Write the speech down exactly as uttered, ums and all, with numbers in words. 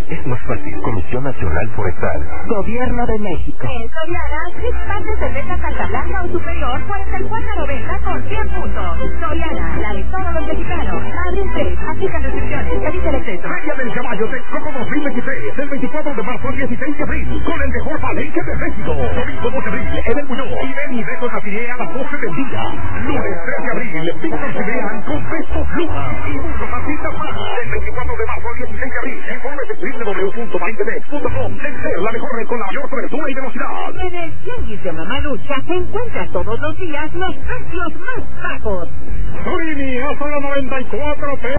es más fácil. Comisión Nacional Forestal. Gobierno de México. En Soriana, six packs de cerveza Santa Blanca o superior, cuarenta y cuatro noventa con cien puntos. Soriana, la de todos los mexicanos. Abre tres, aplican restricciones, revisa el exceso. Feria del Caballo Texcoco dos mil veintitrés, del veinticuatro de marzo al dieciséis de abril, con el mejor palenque de México. Domingo dos de abril, en el Muñoz, y ven y Beto Naciré a las doce del día. Lunes tres de abril, Víctor Cibrián con Beto Pluma y muchos artistas más. Del veinticuatro de marzo al dieciséis de abril, informes en doble u doble u doble u punto marindemex punto com. Tercer, la mejor red con la mayor cobertura y velocidad. En el Tianguis de Mamalucha se encuentran todos los días los precios más bajos. Trini, hasta la noventa y cuatro